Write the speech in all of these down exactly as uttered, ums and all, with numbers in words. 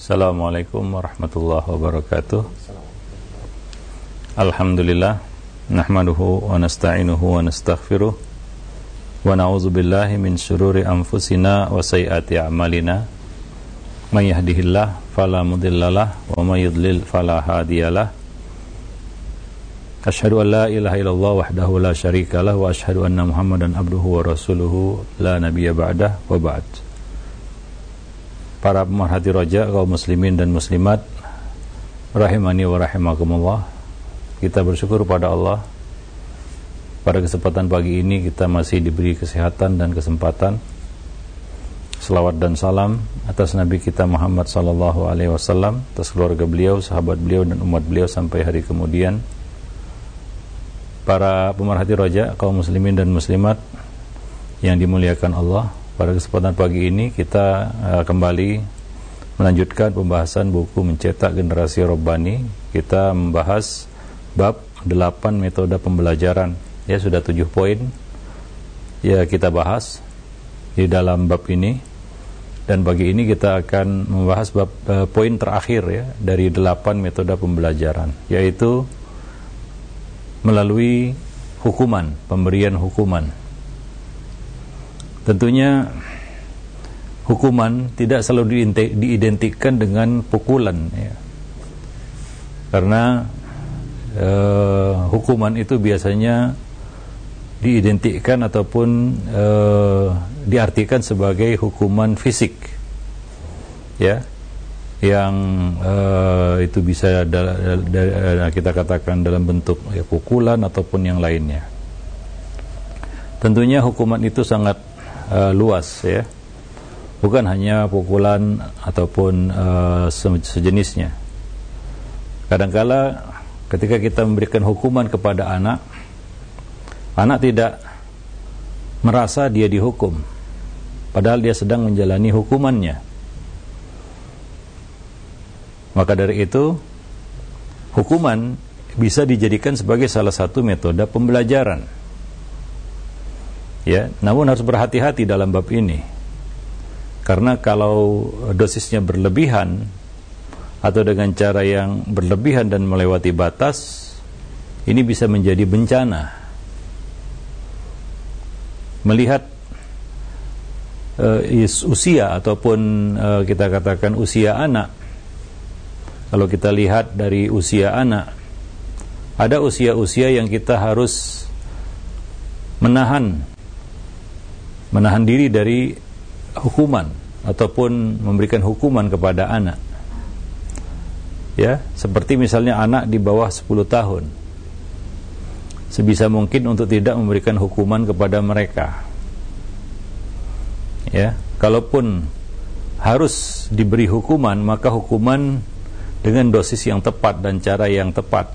Assalamualaikum warahmatullahi wabarakatuh. Alhamdulillah, nahmaduhu wa nasta'inuhu wa nastaghfiruh wa na'udzu billahi min syururi anfusina wa sayyiati a'malina. May yahdihillahu fala mudhillalah wa may yudlil fala hadiyalah. Asyhadu an la ilaha illallah wahdahu la syarikalah wa asyhadu anna Muhammadan abduhu wa rasuluhu la nabiyya ba'dah wa ba'd. Para pemerhati roja, kaum muslimin dan muslimat rahimani wa rahimakumullah, kita bersyukur pada Allah pada kesempatan pagi ini kita masih diberi kesehatan dan kesempatan. Selawat dan salam atas Nabi kita Muhammad sallallahu alaihi wasallam, atas keluarga beliau, sahabat beliau dan umat beliau sampai hari kemudian. Para pemerhati roja, kaum muslimin dan muslimat yang dimuliakan Allah, pada kesempatan pagi ini kita uh, kembali melanjutkan pembahasan buku Mencetak Generasi Rabbani. Kita membahas bab delapan metode pembelajaran. Ya, sudah tujuh poin ya kita bahas di dalam bab ini. Dan pagi ini kita akan membahas bab uh, poin terakhir ya dari delapan metode pembelajaran, yaitu melalui hukuman, pemberian hukuman. Tentunya hukuman tidak selalu diidentikan dengan pukulan ya. Karena eh, hukuman itu biasanya diidentikan ataupun eh, diartikan sebagai hukuman fisik ya, yang eh, itu bisa da- da- kita katakan dalam bentuk ya, pukulan ataupun yang lainnya. Tentunya hukuman itu sangat Uh, luas ya, bukan hanya pukulan ataupun uh, sejenisnya. Kadangkala ketika kita memberikan hukuman kepada anak, anak tidak merasa dia dihukum, padahal dia sedang menjalani hukumannya. Maka dari itu, hukuman bisa dijadikan sebagai salah satu metode pembelajaran. Ya, namun harus berhati-hati dalam bab ini, karena kalau dosisnya berlebihan atau dengan cara yang berlebihan dan melewati batas, ini bisa menjadi bencana. Melihat uh, usia ataupun uh, kita katakan usia anak, kalau kita lihat dari usia anak, ada usia-usia yang kita harus menahan menahan diri dari hukuman ataupun memberikan hukuman kepada anak. Ya, seperti misalnya anak di bawah sepuluh tahun. Sebisa mungkin untuk tidak memberikan hukuman kepada mereka. Ya, kalaupun harus diberi hukuman, maka hukuman dengan dosis yang tepat dan cara yang tepat.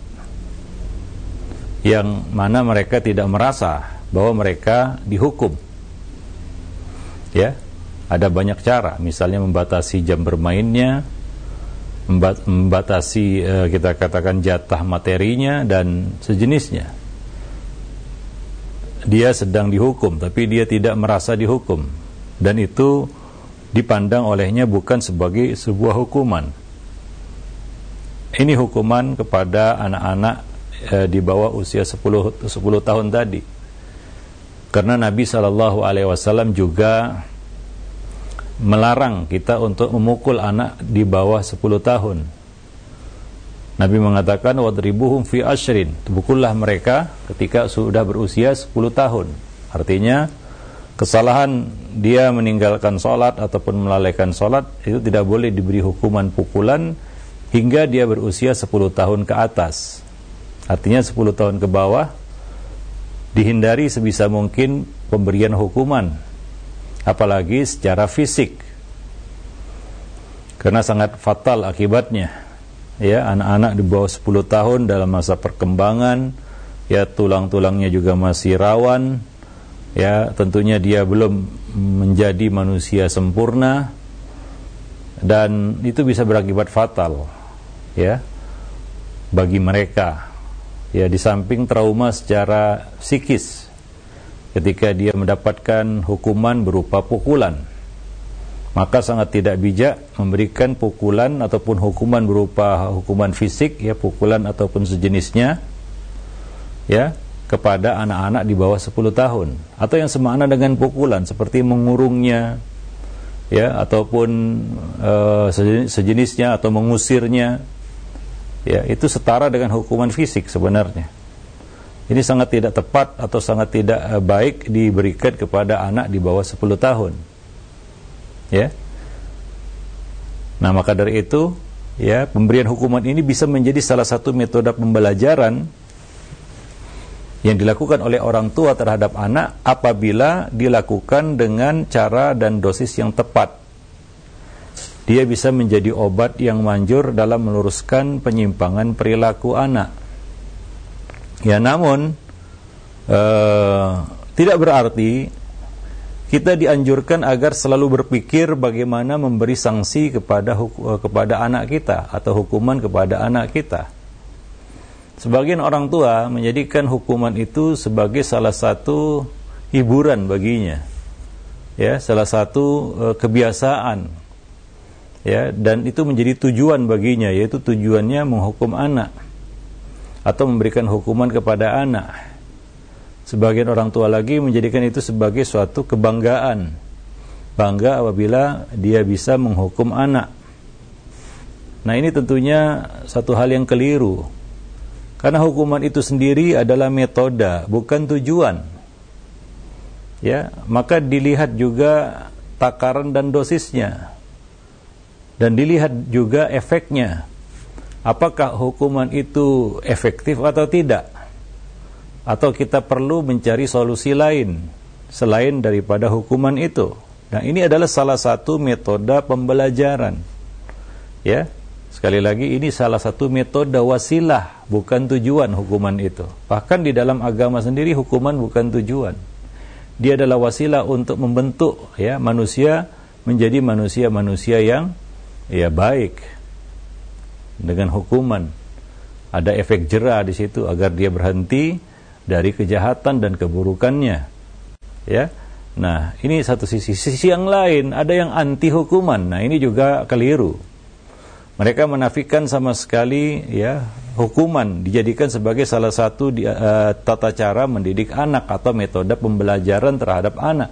Yang mana mereka tidak merasa bahwa mereka dihukum. Ya, ada banyak cara, misalnya membatasi jam bermainnya, membat- membatasi uh, kita katakan jatah materinya dan sejenisnya. Dia sedang dihukum, tapi dia tidak merasa dihukum, dan itu dipandang olehnya bukan sebagai sebuah hukuman. Ini hukuman kepada anak-anak uh, di bawah usia sepuluh tahun tadi. Karena Nabi shallallahu alaihi wasallam juga melarang kita untuk memukul anak di bawah sepuluh tahun. Nabi mengatakan wadribuhum fi ashrin, pukullah mereka ketika sudah berusia sepuluh tahun. Artinya kesalahan dia meninggalkan sholat ataupun melalaikan sholat itu tidak boleh diberi hukuman pukulan hingga dia berusia sepuluh tahun ke atas. Artinya sepuluh tahun ke bawah dihindari sebisa mungkin pemberian hukuman, apalagi secara fisik, karena sangat fatal akibatnya. Ya, anak-anak di bawah sepuluh tahun dalam masa perkembangan, ya tulang-tulangnya juga masih rawan, ya tentunya dia belum menjadi manusia sempurna, dan itu bisa berakibat fatal ya bagi mereka. Ya, di samping trauma secara psikis ketika dia mendapatkan hukuman berupa pukulan, Maka sangat tidak bijak memberikan pukulan ataupun hukuman berupa hukuman fisik, ya, pukulan ataupun sejenisnya, ya, kepada anak-anak di bawah sepuluh tahun, atau yang semakna dengan pukulan seperti mengurungnya, ya, ataupun uh, sejenisnya, atau mengusirnya, ya, itu setara dengan hukuman fisik sebenarnya. Ini sangat tidak tepat atau sangat tidak uh, baik diberikan kepada anak di bawah sepuluh tahun. Ya. Nah, maka dari itu, ya, pemberian hukuman ini bisa menjadi salah satu metode pembelajaran yang dilakukan oleh orang tua terhadap anak apabila dilakukan dengan cara dan dosis yang tepat. Dia bisa menjadi obat yang manjur dalam meluruskan penyimpangan perilaku anak. Ya, namun eh, tidak berarti kita dianjurkan agar selalu berpikir bagaimana memberi sanksi kepada hukum, kepada anak kita atau hukuman kepada anak kita. Sebagian orang tua menjadikan hukuman itu sebagai salah satu hiburan baginya, ya, salah satu uh, kebiasaan, ya, dan itu menjadi tujuan baginya, yaitu tujuannya menghukum anak atau memberikan hukuman kepada anak. Sebagian orang tua lagi menjadikan itu sebagai suatu kebanggaan, bangga apabila dia bisa menghukum anak. Nah, ini tentunya satu hal yang keliru, karena hukuman itu sendiri adalah metode, bukan tujuan. Ya, maka dilihat juga takaran dan dosisnya, dan dilihat juga efeknya. Apakah hukuman itu efektif atau tidak? Atau kita perlu mencari solusi lain selain daripada hukuman itu. Nah, ini adalah salah satu metode pembelajaran. Ya, sekali lagi, ini salah satu metode wasilah, bukan tujuan hukuman itu. Bahkan di dalam agama sendiri, hukuman bukan tujuan. Dia adalah wasilah untuk membentuk, ya, manusia menjadi manusia-manusia yang, ya, baik. Dengan hukuman ada efek jera di situ agar dia berhenti dari kejahatan dan keburukannya, ya. Nah, ini satu sisi. Sisi yang lain, ada yang anti hukuman. Nah, ini juga keliru. Mereka menafikan sama sekali, ya, hukuman dijadikan sebagai salah satu di, uh, tata cara mendidik anak atau metode pembelajaran terhadap anak.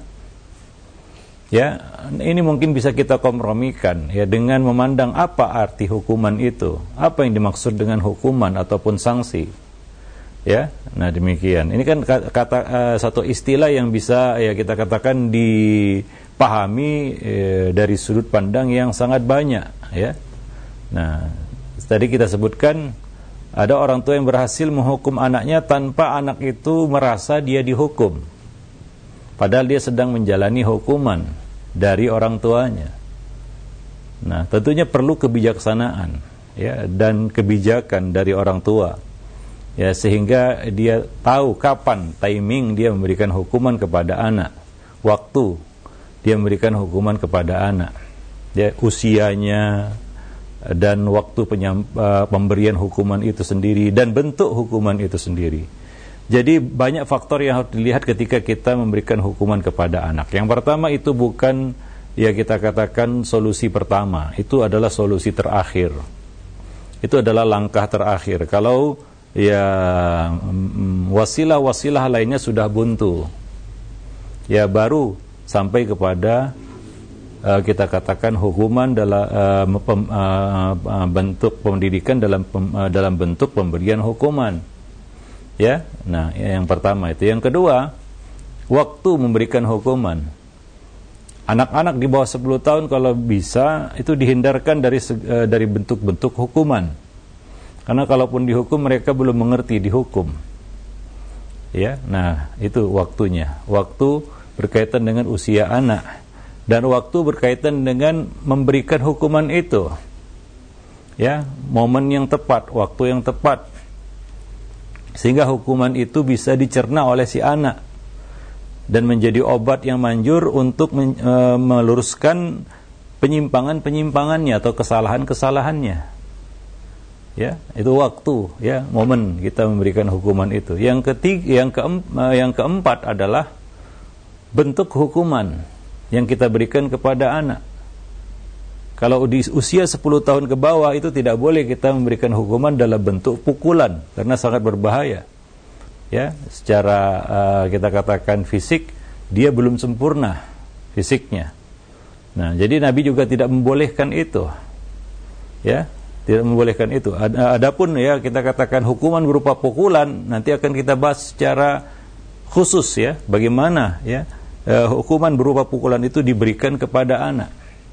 Ya, ini mungkin bisa kita kompromikan, ya, dengan memandang apa arti hukuman itu, apa yang dimaksud dengan hukuman ataupun sanksi. Ya, nah demikian. Ini kan kata uh, satu istilah yang bisa, ya, kita katakan dipahami eh, dari sudut pandang yang sangat banyak, ya. Nah, tadi kita sebutkan ada orang tua yang berhasil menghukum anaknya tanpa anak itu merasa dia dihukum, padahal dia sedang menjalani hukuman dari orang tuanya. Nah, tentunya perlu kebijaksanaan, ya, dan kebijakan dari orang tua, ya, sehingga dia tahu kapan timing dia memberikan hukuman kepada anak, waktu dia memberikan hukuman kepada anak, ya, usianya dan waktu penyam, uh, pemberian hukuman itu sendiri dan bentuk hukuman itu sendiri. Jadi banyak faktor yang harus dilihat ketika kita memberikan hukuman kepada anak. Yang pertama itu bukan, ya, kita katakan solusi pertama, itu adalah solusi terakhir, itu adalah langkah terakhir. Kalau, ya, wasilah-wasilah lainnya sudah buntu, ya, baru sampai kepada uh, kita katakan hukuman dalam uh, pem, uh, uh, bentuk pendidikan dalam pem, uh, dalam bentuk pemberian hukuman, ya. Nah, yang pertama itu. Yang kedua, waktu memberikan hukuman. Anak-anak di bawah sepuluh tahun kalau bisa itu dihindarkan dari uh, dari bentuk-bentuk hukuman. Karena kalaupun dihukum mereka belum mengerti dihukum. Ya, nah itu waktunya. Waktu berkaitan dengan usia anak dan waktu berkaitan dengan memberikan hukuman itu. Ya, momen yang tepat, waktu yang tepat. Sehingga hukuman itu bisa dicerna oleh si anak dan menjadi obat yang manjur untuk men, e, meluruskan penyimpangan-penyimpangannya atau kesalahan-kesalahannya. Ya, itu waktu, ya, momen kita memberikan hukuman itu. Yang ketiga, yang keempat, yang keempat adalah bentuk hukuman yang kita berikan kepada anak. Kalau di usia sepuluh tahun ke bawah itu tidak boleh kita memberikan hukuman dalam bentuk pukulan karena sangat berbahaya. Ya, secara uh, kita katakan fisik dia belum sempurna fisiknya. Nah, jadi Nabi juga tidak membolehkan itu. Ya, tidak membolehkan itu. Adapun ya kita katakan hukuman berupa pukulan nanti akan kita bahas secara khusus ya, bagaimana ya uh, hukuman berupa pukulan itu diberikan kepada anak.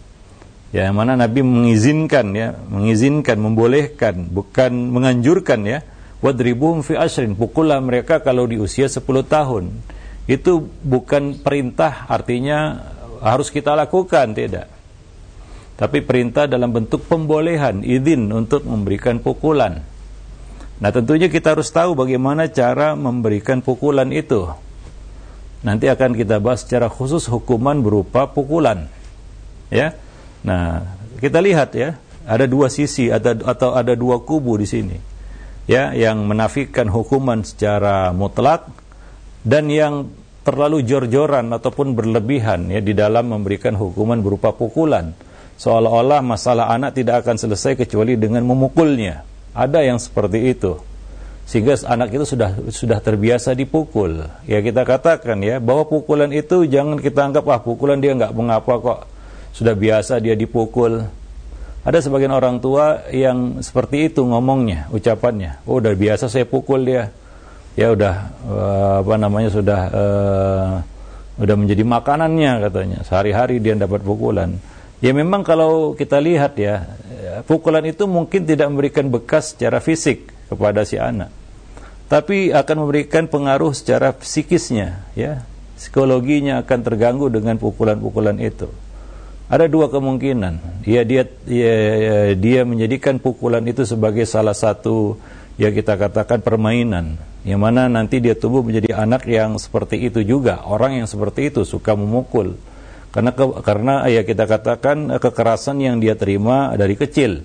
Ya, yang mana Nabi mengizinkan ya, mengizinkan, membolehkan, bukan menganjurkan ya. Wadribuhum fi ashrin, pukullah mereka kalau di usia sepuluh tahun. Itu bukan perintah artinya harus kita lakukan, tidak. Tapi perintah dalam bentuk pembolehan, izin untuk memberikan pukulan. Nah, tentunya kita harus tahu bagaimana cara memberikan pukulan itu. Nanti akan kita bahas secara khusus hukuman berupa pukulan. Ya. Nah, kita lihat ya, ada dua sisi atau, atau ada dua kubu di sini. Ya, yang menafikan hukuman secara mutlak dan yang terlalu jor-joran ataupun berlebihan ya di dalam memberikan hukuman berupa pukulan. Seolah-olah masalah anak tidak akan selesai kecuali dengan memukulnya. Ada yang seperti itu. Sehingga anak itu sudah sudah terbiasa dipukul. Ya, kita katakan ya bahwa pukulan itu jangan kita anggap ah pukulan dia enggak mengapa kok. Sudah biasa dia dipukul. Ada sebagian orang tua yang seperti itu ngomongnya, ucapannya. Oh, udah biasa saya pukul dia. Ya udah uh, apa namanya sudah uh, udah menjadi makanannya katanya. Sehari-hari dia dapat pukulan. Ya memang kalau kita lihat ya, pukulan itu mungkin tidak memberikan bekas secara fisik kepada si anak. Tapi akan memberikan pengaruh secara psikisnya, ya. Psikologinya akan terganggu dengan pukulan-pukulan itu. Ada dua kemungkinan. Ya dia ya, ya, dia menjadikan pukulan itu sebagai salah satu ya kita katakan permainan, yang mana nanti dia tumbuh menjadi anak yang seperti itu juga, orang yang seperti itu suka memukul. Karena ke, karena ya kita katakan kekerasan yang dia terima dari kecil.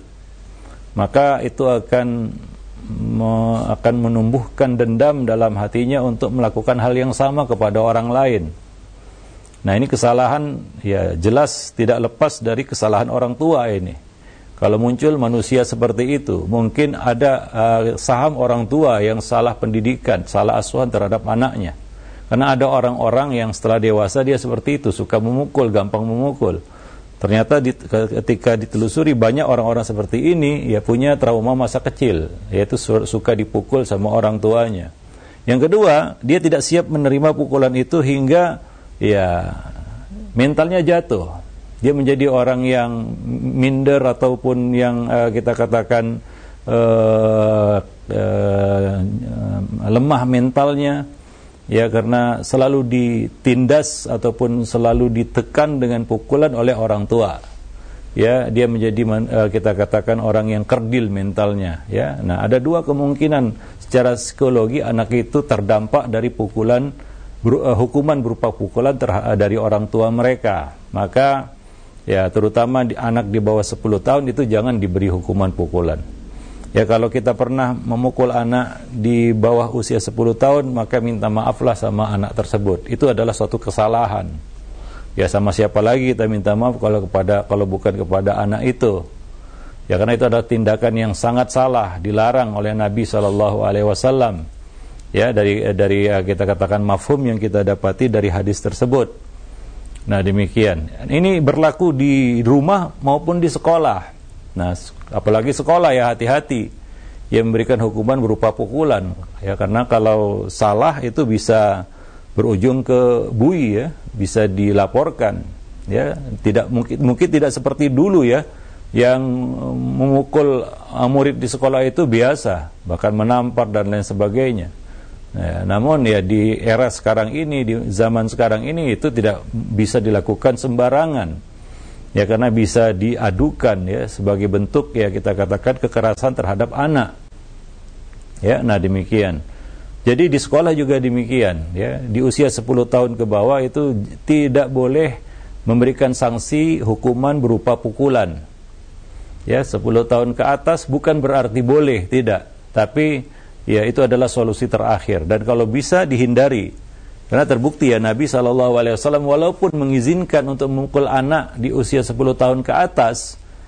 Maka itu akan me, akan menumbuhkan dendam dalam hatinya untuk melakukan hal yang sama kepada orang lain. Nah, ini kesalahan ya jelas tidak lepas dari kesalahan orang tua ini. Kalau muncul manusia seperti itu, mungkin ada uh, saham orang tua yang salah pendidikan, salah asuhan terhadap anaknya. Karena ada orang-orang yang setelah dewasa dia seperti itu, suka memukul, gampang memukul. Ternyata di, ketika ditelusuri banyak orang-orang seperti ini ya punya trauma masa kecil, yaitu suka dipukul sama orang tuanya. Yang kedua, dia tidak siap menerima pukulan itu hingga ya mentalnya jatuh. Dia menjadi orang yang minder ataupun yang uh, kita katakan uh, uh, lemah mentalnya ya, karena selalu ditindas ataupun selalu ditekan dengan pukulan oleh orang tua. Ya, dia menjadi uh, kita katakan orang yang kerdil mentalnya ya. Nah, ada dua kemungkinan secara psikologi anak itu terdampak dari pukulan Ber, uh, hukuman berupa pukulan terha- dari orang tua mereka. Maka ya terutama di anak di bawah sepuluh tahun itu jangan diberi hukuman pukulan. Ya, kalau kita pernah memukul anak di bawah usia sepuluh tahun, maka minta maaflah sama anak tersebut. Itu adalah suatu kesalahan. Ya, sama siapa lagi kita minta maaf kalau kepada kalau bukan kepada anak itu. Ya, karena itu adalah tindakan yang sangat salah, dilarang oleh Nabi shallallahu alaihi wasallam. Ya, dari dari kita katakan mafhum yang kita dapati dari hadis tersebut. Nah, demikian. Ini berlaku di rumah maupun di sekolah. Nah, apalagi sekolah ya hati-hati. Ya, memberikan hukuman berupa pukulan. Ya, karena kalau salah itu bisa berujung ke bui ya, bisa dilaporkan. Ya, tidak mungkin mungkin tidak seperti dulu ya, yang memukul murid di sekolah itu biasa, bahkan menampar dan lain sebagainya. Ya, namun ya di era sekarang ini, di zaman sekarang ini itu tidak bisa dilakukan sembarangan. Ya, karena bisa diadukan ya sebagai bentuk ya kita katakan kekerasan terhadap anak. Ya, nah demikian. Jadi di sekolah juga demikian ya. Di usia sepuluh tahun ke bawah itu tidak boleh memberikan sanksi hukuman berupa pukulan. Ya, sepuluh tahun ke atas bukan berarti boleh, tidak. Tapi ya itu adalah solusi terakhir dan kalau bisa dihindari. Karena terbukti ya Nabi shallallahu alaihi wasallam walaupun mengizinkan untuk memukul anak di usia sepuluh tahun ke atas,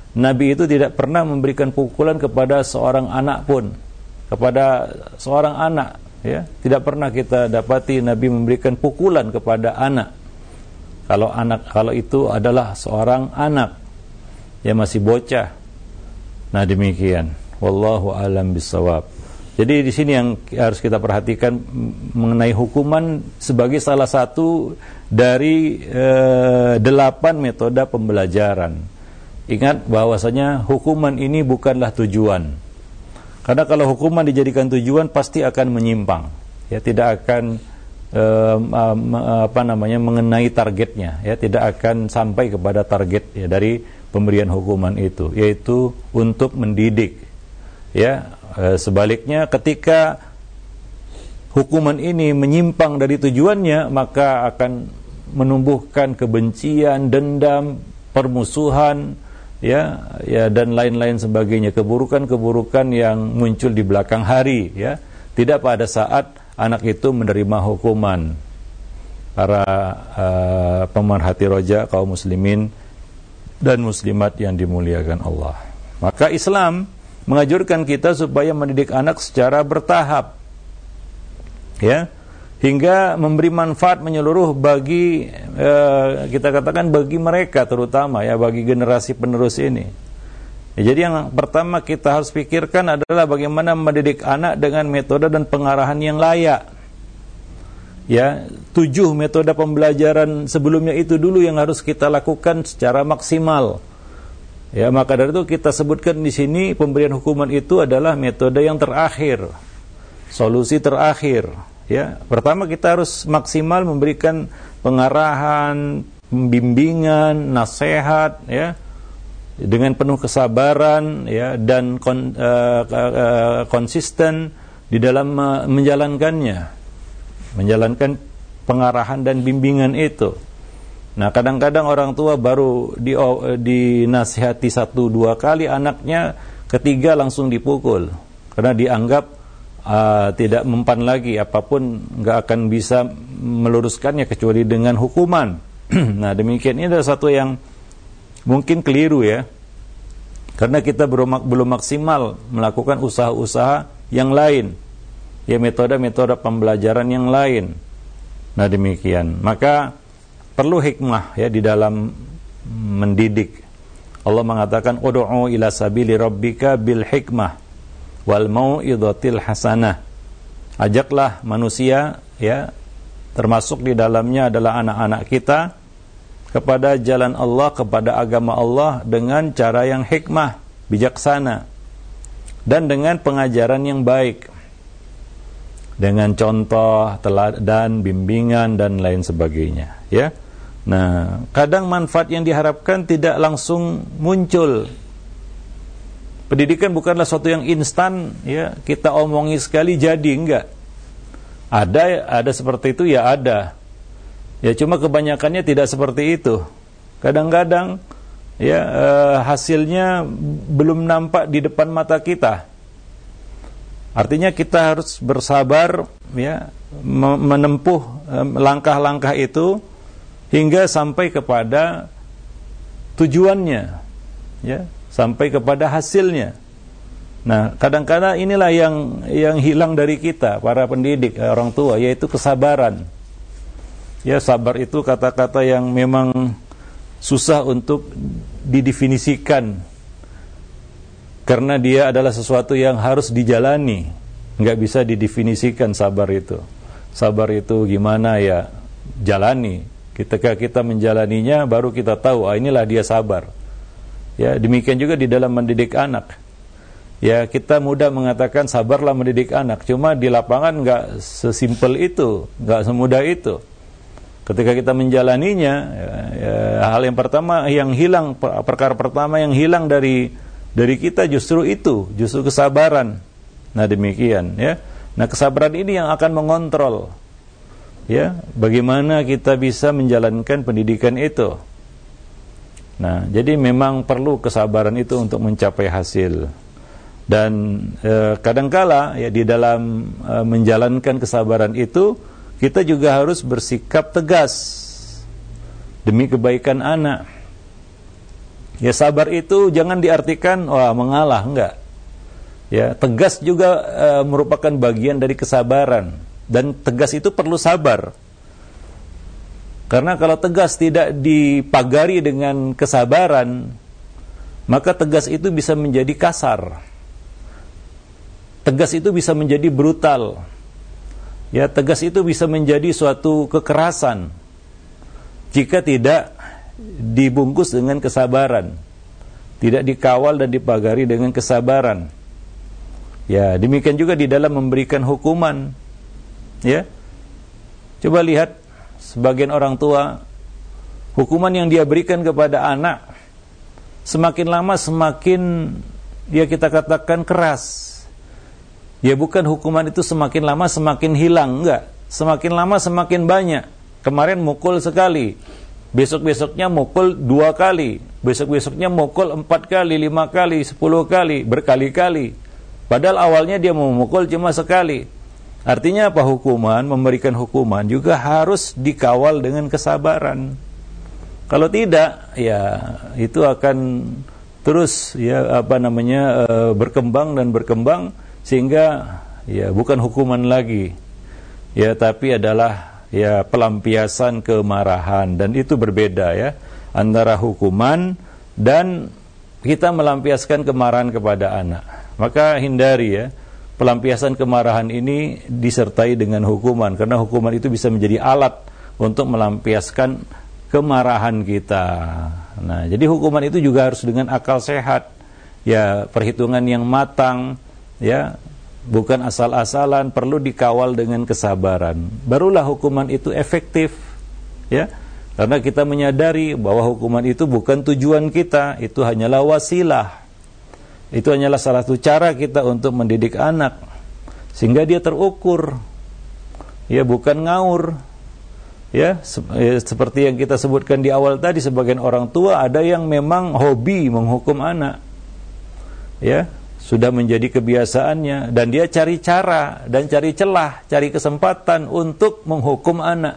Nabi itu tidak pernah memberikan pukulan kepada seorang anak pun, kepada seorang anak, ya. Tidak pernah kita dapati Nabi memberikan pukulan kepada anak. Kalau anak, kalau itu adalah seorang anak yang masih bocah. Nah, demikian. Wallahu a'lam bishawab. Jadi di sini yang harus kita perhatikan mengenai hukuman sebagai salah satu dari eh, delapan metode pembelajaran. Ingat bahwasanya hukuman ini bukanlah tujuan. Karena kalau hukuman dijadikan tujuan pasti akan menyimpang. Ya, tidak akan eh, apa namanya mengenai targetnya, ya, tidak akan sampai kepada target ya dari pemberian hukuman itu, yaitu untuk mendidik. Ya, e, sebaliknya ketika hukuman ini menyimpang dari tujuannya, maka akan menumbuhkan kebencian, dendam, permusuhan, ya, ya dan lain-lain sebagainya, keburukan-keburukan yang muncul di belakang hari, ya. Tidak pada saat anak itu menerima hukuman. Para uh, pemerhati roja kaum muslimin dan muslimat yang dimuliakan Allah. Maka Islam menganjurkan kita supaya mendidik anak secara bertahap, ya, hingga memberi manfaat menyeluruh bagi eh, kita katakan bagi mereka, terutama ya bagi generasi penerus ini. Ya, jadi yang pertama kita harus pikirkan adalah bagaimana mendidik anak dengan metode dan pengarahan yang layak. Ya, tujuh metode pembelajaran sebelumnya itu dulu yang harus kita lakukan secara maksimal. Ya, maka dari itu kita sebutkan di sini pemberian hukuman itu adalah metode yang terakhir, solusi terakhir. Ya, pertama kita harus maksimal memberikan pengarahan, bimbingan, nasihat, ya, dengan penuh kesabaran, ya, dan kon, uh, uh, konsisten di dalam uh, menjalankannya, menjalankan pengarahan dan bimbingan itu. Nah, kadang-kadang orang tua baru di, dinasihati satu dua kali anaknya, ketiga langsung dipukul karena dianggap uh, tidak mempan lagi, apapun nggak akan bisa meluruskannya kecuali dengan hukuman. Nah, demikian ini adalah satu yang mungkin keliru, ya, karena kita belum, belum maksimal melakukan usaha-usaha yang lain, ya, metode-metode pembelajaran yang lain. Nah, demikian. Maka perlu hikmah, ya, di dalam mendidik. Allah mengatakan ud'u ila sabili rabbika bil hikmah wal mau'izatil hasanah. Ajaklah manusia, ya, termasuk di dalamnya adalah anak-anak kita, kepada jalan Allah, kepada agama Allah dengan cara yang hikmah, bijaksana, dan dengan pengajaran yang baik, dengan contoh, teladan, bimbingan dan lain sebagainya, ya. Nah, kadang manfaat yang diharapkan tidak langsung muncul. Pendidikan bukanlah sesuatu yang instan, ya, kita omongi sekali jadi, enggak. Ada ada seperti itu, ya ada. Ya, cuma kebanyakannya tidak seperti itu. Kadang-kadang, ya, eh, hasilnya belum nampak di depan mata kita. Artinya kita harus bersabar, ya, menempuh eh, langkah-langkah itu hingga sampai kepada tujuannya, ya, sampai kepada hasilnya. Nah, kadang-kadang inilah yang yang hilang dari kita para pendidik, orang tua, yaitu kesabaran. Ya, sabar itu kata-kata yang memang susah untuk didefinisikan, karena dia adalah sesuatu yang harus dijalani. Nggak bisa didefinisikan sabar itu. Sabar itu gimana, ya, jalani. Ketika kita menjalaninya, baru kita tahu, ah, inilah dia sabar. Ya, demikian juga di dalam mendidik anak. Ya, kita mudah mengatakan sabarlah mendidik anak, cuma di lapangan nggak sesimpel itu, nggak semudah itu. Ketika kita menjalaninya, ya, ya, hal yang pertama yang hilang, perkara pertama yang hilang dari dari kita justru itu, justru kesabaran. Nah, demikian, ya. Nah, kesabaran ini yang akan mengontrol, ya, bagaimana kita bisa menjalankan pendidikan itu. Nah, jadi memang perlu kesabaran itu untuk mencapai hasil. Dan eh, kadangkala, ya, di dalam eh, menjalankan kesabaran itu, kita juga harus bersikap tegas demi kebaikan anak. Ya, sabar itu jangan diartikan wah mengalah, enggak. Ya, tegas juga uh, merupakan bagian dari kesabaran, dan tegas itu perlu sabar. Karena kalau tegas tidak dipagari dengan kesabaran, maka tegas itu bisa menjadi kasar. Tegas itu bisa menjadi brutal. Ya, tegas itu bisa menjadi suatu kekerasan jika tidak dibungkus dengan kesabaran, tidak dikawal dan dipagari dengan kesabaran. Ya, demikian juga di dalam memberikan hukuman. Ya, coba lihat sebagian orang tua, hukuman yang dia berikan kepada anak semakin lama semakin ya kita katakan keras. Ya, bukan hukuman itu semakin lama semakin hilang, enggak. Semakin lama semakin banyak. Kemarin mukul sekali, besok-besoknya mukul dua kali, besok-besoknya mukul empat kali, lima kali, sepuluh kali, berkali-kali. Padahal awalnya dia mau memukul cuma sekali. Artinya apa? Hukuman, memberikan hukuman juga harus dikawal dengan kesabaran. Kalau tidak, ya itu akan terus ya apa namanya e, berkembang dan berkembang sehingga ya bukan hukuman lagi, ya tapi adalah ya pelampiasan kemarahan, dan itu berbeda ya antara hukuman dan kita melampiaskan kemarahan kepada anak. Maka hindari ya pelampiasan kemarahan ini disertai dengan hukuman, karena hukuman itu bisa menjadi alat untuk melampiaskan kemarahan kita. Nah, jadi hukuman itu juga harus dengan akal sehat, ya perhitungan yang matang, ya bukan asal-asalan, perlu dikawal dengan kesabaran. Barulah hukuman itu efektif, ya. Karena kita menyadari bahwa hukuman itu bukan tujuan kita, itu hanyalah wasilah. Itu hanyalah salah satu cara kita untuk mendidik anak sehingga dia terukur. Ya, bukan ngaur. Ya, seperti yang kita sebutkan di awal tadi, sebagian orang tua ada yang memang hobi menghukum anak. Ya, sudah menjadi kebiasaannya, dan dia cari cara dan cari celah, cari kesempatan untuk menghukum anak.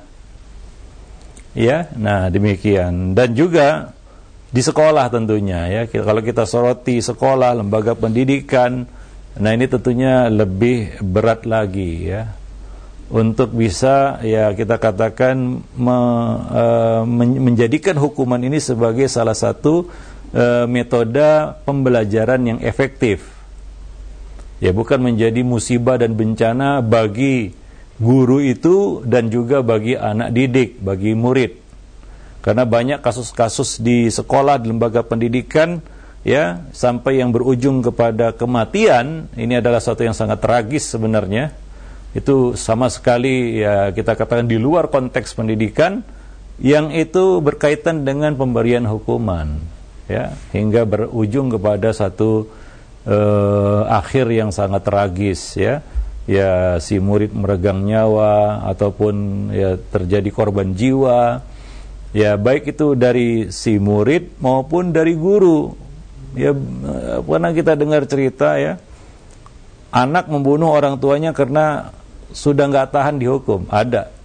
Ya, nah demikian. Dan juga di sekolah tentunya ya, kalau kita soroti sekolah, lembaga pendidikan, nah ini tentunya lebih berat lagi ya, untuk bisa ya kita katakan me, e, menjadikan hukuman ini sebagai salah satu e, metode pembelajaran yang efektif. Ya, bukan menjadi musibah dan bencana bagi guru itu dan juga bagi anak didik, bagi murid. Karena banyak kasus-kasus di sekolah, di lembaga pendidikan ya, sampai yang berujung kepada kematian. Ini adalah sesuatu yang sangat tragis sebenarnya. Itu sama sekali ya kita katakan di luar konteks pendidikan, yang itu berkaitan dengan pemberian hukuman ya, hingga berujung kepada satu Uh, akhir yang sangat tragis ya, ya si murid meregang nyawa ataupun ya terjadi korban jiwa, ya baik itu dari si murid maupun dari guru. Ya pernah kita dengar cerita ya, anak membunuh orang tuanya karena sudah nggak tahan dihukum. Ada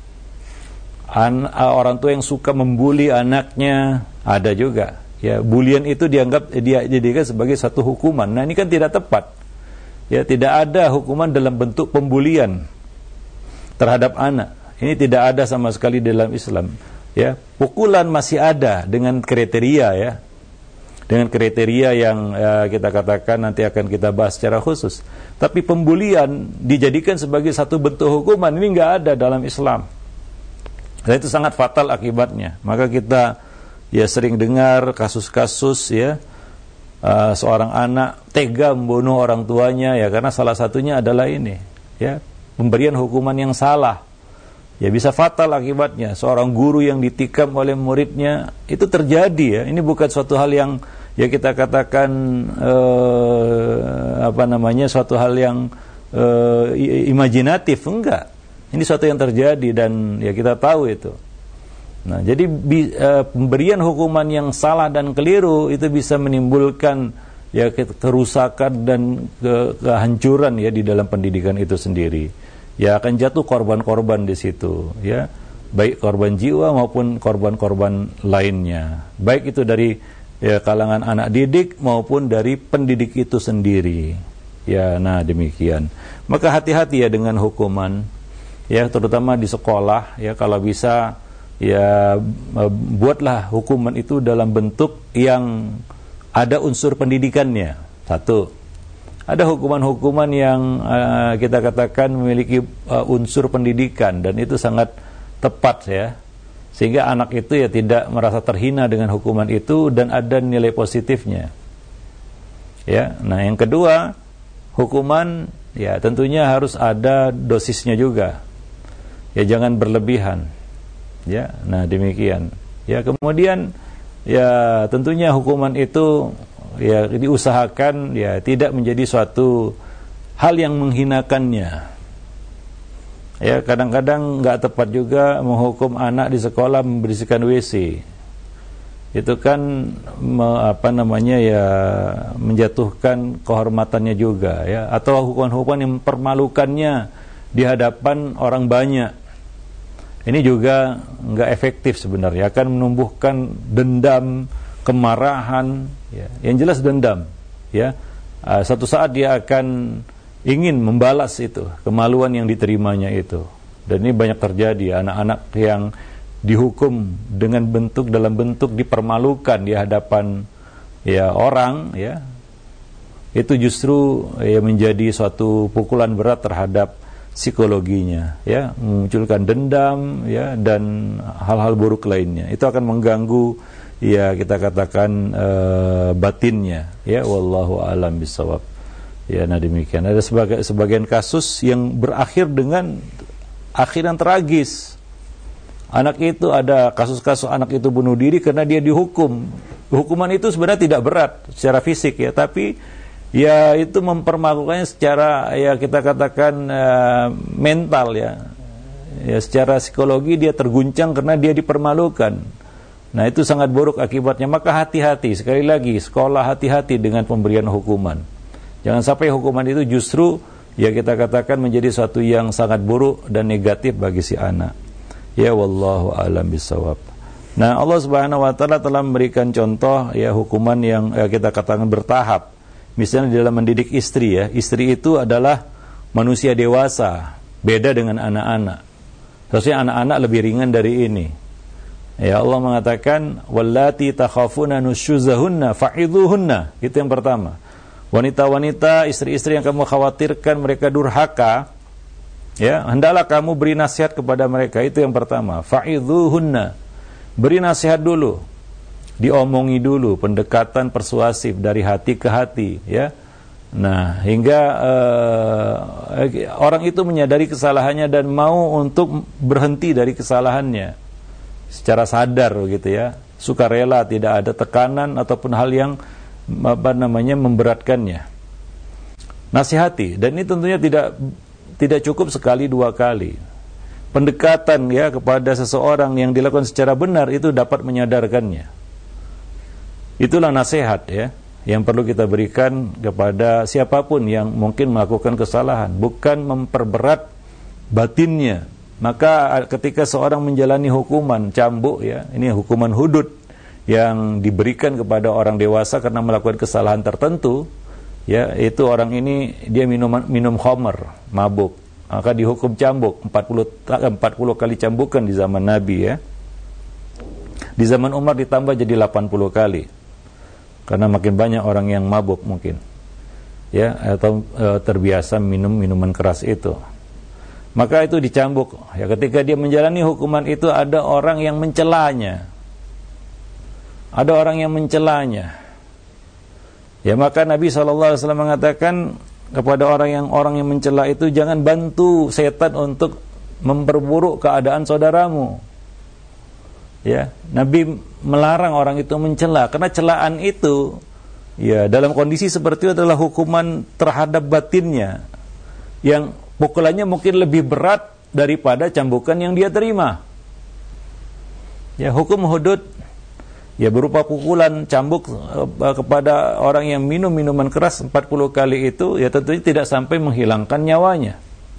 An- orang tua yang suka membuli anaknya, ada juga. Ya, bulian itu dianggap dia dijadikan sebagai satu hukuman. Nah, ini kan tidak tepat. Ya, tidak ada hukuman dalam bentuk pembulian terhadap anak. Ini tidak ada sama sekali dalam Islam. Ya, pukulan masih ada dengan kriteria ya. Dengan kriteria yang ya, kita katakan nanti akan kita bahas secara khusus. Tapi pembulian dijadikan sebagai satu bentuk hukuman, ini enggak ada dalam Islam. Dan itu sangat fatal akibatnya. Maka kita ya sering dengar kasus-kasus ya uh, seorang anak tega membunuh orang tuanya ya karena salah satunya adalah ini ya, pemberian hukuman yang salah. Ya bisa fatal akibatnya. Seorang guru yang ditikam oleh muridnya, itu terjadi ya. Ini bukan suatu hal yang ya kita katakan uh, apa namanya suatu hal yang uh, imajinatif, enggak. Ini suatu yang terjadi dan ya kita tahu itu. Nah, jadi bi, uh, pemberian hukuman yang salah dan keliru itu bisa menimbulkan ya kerusakan dan ke, kehancuran ya di dalam pendidikan itu sendiri. Ya akan jatuh korban-korban di situ ya, baik korban jiwa maupun korban-korban lainnya. Baik itu dari ya kalangan anak didik maupun dari pendidik itu sendiri. Ya, nah demikian. Maka hati-hati ya dengan hukuman, ya terutama di sekolah, ya kalau bisa ya buatlah hukuman itu dalam bentuk yang ada unsur pendidikannya. Satu, ada hukuman-hukuman yang uh, kita katakan memiliki uh, unsur pendidikan dan itu sangat tepat ya, sehingga anak itu ya tidak merasa terhina dengan hukuman itu dan ada nilai positifnya. Ya, nah yang kedua, hukuman ya tentunya harus ada dosisnya juga. Ya jangan berlebihan. Ya, nah demikian. Ya kemudian ya tentunya hukuman itu ya diusahakan ya tidak menjadi suatu hal yang menghinakannya. Ya kadang-kadang nggak tepat juga menghukum anak di sekolah membersihkan W C. Itu kan me, apa namanya ya menjatuhkan kehormatannya juga ya, atau hukuman-hukuman yang mempermalukannya di hadapan orang banyak. Ini juga nggak efektif sebenarnya, akan menumbuhkan dendam, kemarahan ya. Yang jelas dendam ya. Uh, satu saat dia akan ingin membalas itu kemaluan yang diterimanya itu. Dan ini banyak terjadi, anak-anak yang dihukum dengan bentuk dalam bentuk dipermalukan di hadapan ya orang ya, itu justru ya menjadi suatu pukulan berat terhadap psikologinya ya, memunculkan dendam ya dan hal-hal buruk lainnya. Itu akan mengganggu ya kita katakan uh, batinnya ya, wallahu alam bisawab. Ya, nah demikian. Ada sebagai sebagian kasus yang berakhir dengan akhir yang tragis. Anak itu ada kasus-kasus anak itu bunuh diri karena dia dihukum. Hukuman itu sebenarnya tidak berat secara fisik ya, tapi ya itu mempermalukannya secara ya kita katakan uh, mental ya. Ya secara psikologi dia terguncang karena dia dipermalukan. Nah, itu sangat buruk akibatnya. Maka hati-hati, sekali lagi sekolah hati-hati dengan pemberian hukuman. Jangan sampai hukuman itu justru ya kita katakan menjadi suatu yang sangat buruk dan negatif bagi si anak. Ya wallahu a'lam bishawab. Nah, Allah Subhanahu wa taala telah memberikan contoh ya hukuman yang ya, kita katakan bertahap. Misalnya dalam mendidik istri ya, istri itu adalah manusia dewasa, beda dengan anak-anak. Seharusnya anak-anak lebih ringan dari ini. Ya Allah mengatakan wallati takhafuna nusyuzahunna fa'idhuhunna. Itu yang pertama. Wanita-wanita, istri-istri yang kamu khawatirkan mereka durhaka, ya, hendaklah kamu beri nasihat kepada mereka. Itu yang pertama. Fa'idhuhunna. Beri nasihat dulu. Diomongi dulu, pendekatan persuasif dari hati ke hati, ya. Nah, hingga uh, orang itu menyadari kesalahannya dan mau untuk berhenti dari kesalahannya secara sadar gitu ya, sukarela, tidak ada tekanan ataupun hal yang apa namanya memberatkannya. Nasihati, dan ini tentunya tidak tidak cukup sekali dua kali. Pendekatan ya kepada seseorang yang dilakukan secara benar itu dapat menyadarkannya. Itulah nasihat ya yang perlu kita berikan kepada siapapun yang mungkin melakukan kesalahan, bukan memperberat batinnya. Maka ketika seorang menjalani hukuman cambuk ya, ini hukuman hudud yang diberikan kepada orang dewasa karena melakukan kesalahan tertentu, ya itu orang ini dia minum minum khamr, mabuk, maka dihukum cambuk empat puluh kali cambukan di zaman Nabi ya. Di zaman Umar ditambah jadi delapan puluh kali. Karena makin banyak orang yang mabuk mungkin. Ya, atau e, terbiasa minum minuman keras itu. Maka itu dicambuk. Ya, ketika dia menjalani hukuman itu ada orang yang mencelanya. Ada orang yang mencelanya. Ya, maka Nabi shallallahu alaihi wasallam mengatakan kepada orang yang orang yang mencela itu, jangan bantu setan untuk memperburuk keadaan saudaramu. Ya, Nabi melarang orang itu mencela karena celaan itu ya dalam kondisi seperti itu adalah hukuman terhadap batinnya yang pukulannya mungkin lebih berat daripada cambukan yang dia terima. Ya, hukum hudud ya berupa pukulan cambuk uh, kepada orang yang minum minuman keras empat puluh kali itu ya tentunya tidak sampai menghilangkan nyawanya.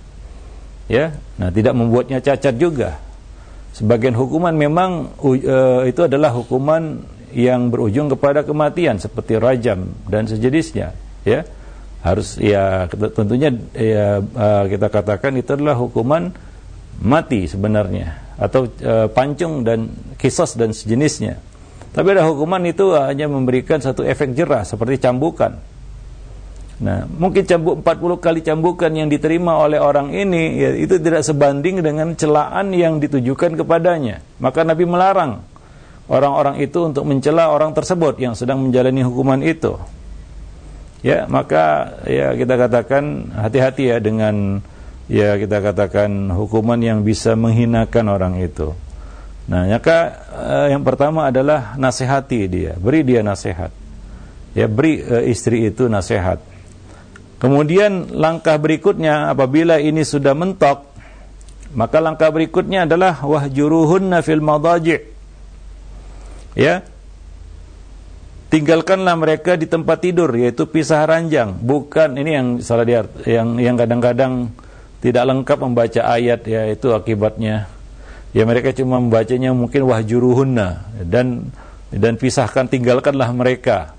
Ya, nah tidak membuatnya cacat juga. Sebagian hukuman memang uh, itu adalah hukuman yang berujung kepada kematian seperti rajam dan sejenisnya, ya. Harus ya tentunya ya kita katakan itu adalah hukuman mati sebenarnya, atau uh, pancung dan kisos dan sejenisnya. Tapi ada hukuman itu hanya memberikan satu efek jerah seperti cambukan. Nah, mungkin cambuk empat puluh kali cambukan yang diterima oleh orang ini ya, itu tidak sebanding dengan celaan yang ditujukan kepadanya. Maka Nabi melarang orang-orang itu untuk mencela orang tersebut yang sedang menjalani hukuman itu. Ya, maka ya kita katakan hati-hati ya dengan ya kita katakan hukuman yang bisa menghinakan orang itu. Nah, maka eh, yang pertama adalah nasihati dia, beri dia nasihat. Ya, beri eh, istri itu nasihat. Kemudian langkah berikutnya apabila ini sudah mentok, maka langkah berikutnya adalah wahjuruhunna fil madaji'. Ya. Tinggalkanlah mereka di tempat tidur, yaitu pisah ranjang. Bukan ini yang salah dia, yang yang kadang-kadang tidak lengkap membaca ayat, ya itu akibatnya. Ya mereka cuma membacanya mungkin wahjuruhunna dan dan pisahkan, tinggalkanlah mereka.